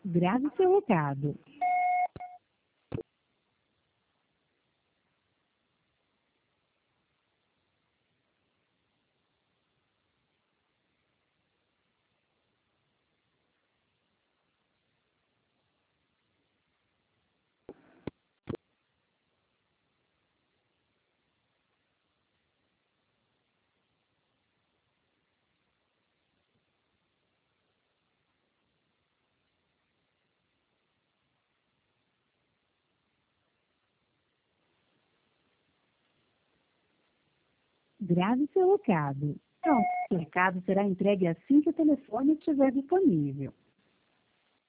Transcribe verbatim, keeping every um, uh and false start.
Grave seu recado. Grave seu recado. Pronto, seu recado será entregue assim que o telefone estiver disponível.